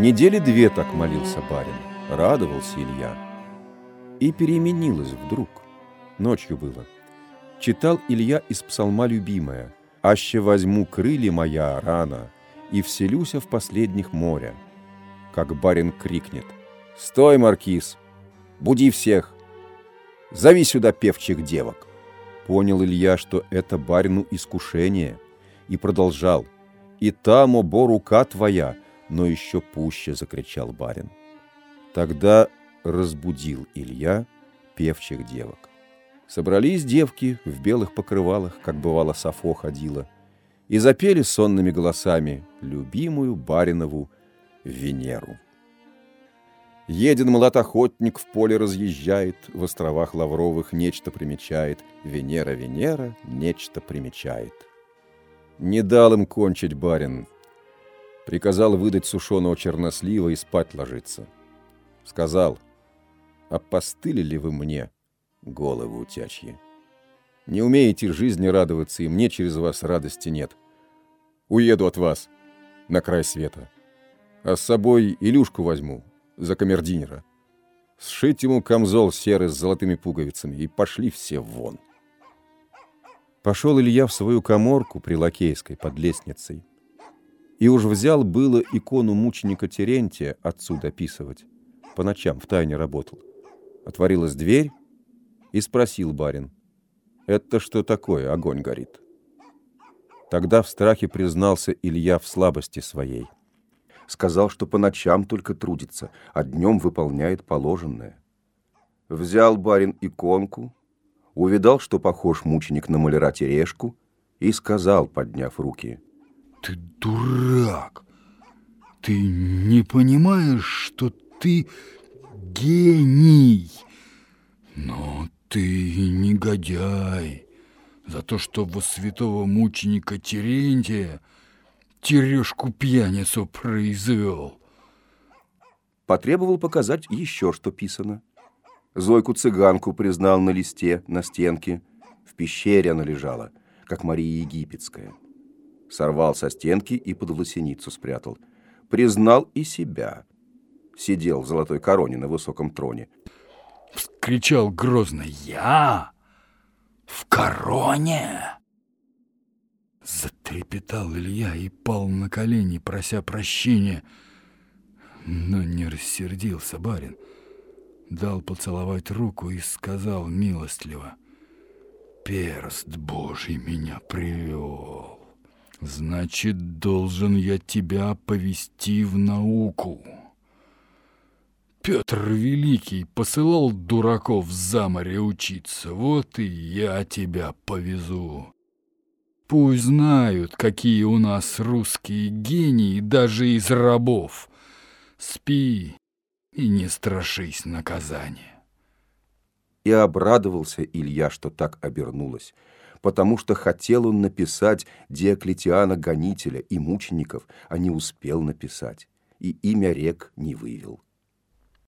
Недели две так молился барин, радовался Илья. И переменилось вдруг. Ночью было. Читал Илья из псалма любимое: «Аще возьму крылья моя рано, и вселюся в последних моря». Как барин крикнет: «Стой, маркиз! Буди всех! Зови сюда певчих девок!» Понял Илья, что это барину искушение, и продолжал: «И там, обо, рука твоя!» Но еще пуще закричал барин. Тогда разбудил Илья певчих девок. Собрались девки в белых покрывалах, как бывало Сафо ходила, и запели сонными голосами любимую баринову Венеру. Еден млад-охотник в поле разъезжает, в островах лавровых нечто примечает. Венера, Венера, нечто примечает. Не дал им кончить барин. Приказал выдать сушеного чернослива и спать ложиться. Сказал: «Опостылили вы мне, головы утячьи. Не умеете жизни радоваться, и мне через вас радости нет. Уеду от вас на край света, а с собой Илюшку возьму за камердинера. Сшить ему камзол серый с золотыми пуговицами, и пошли все вон». Пошел Илья в свою каморку при Лакейской под лестницей, и уж взял было икону мученика Терентия отцу дописывать. По ночам втайне работал. Отворилась дверь, и спросил барин: «Это что такое, огонь горит?» Тогда в страхе признался Илья в слабости своей. Сказал, что по ночам только трудится, а днем выполняет положенное. Взял барин иконку, увидал, что похож мученик на маляра Терешку, и сказал, подняв руки: «Ты дурак! Ты не понимаешь, что ты гений, но ты негодяй за то, что во святого мученика Терентия Терешку-пьяницу произвел». Потребовал показать еще, что писано. Зойку-цыганку признал на листе, на стенке. В пещере она лежала, как Мария Египетская. Сорвал со стенки и под власеницу спрятал. Признал и себя. Сидел в золотой короне на высоком троне. Вскричал грозно: «Я? В короне?» Затрепетал Илья и пал на колени, прося прощения. Но не рассердился барин. Дал поцеловать руку и сказал милостливо: «Перст Божий меня привел. Значит, должен я тебя повести в науку. Петр Великий посылал дураков за море учиться, вот и я тебя повезу. Пусть знают, какие у нас русские гении даже из рабов. Спи и не страшись наказания». И обрадовался Илья, что так обернулось, потому что хотел он написать Диоклетиана Гонителя и мучеников, а не успел написать, и имя рек не вывел.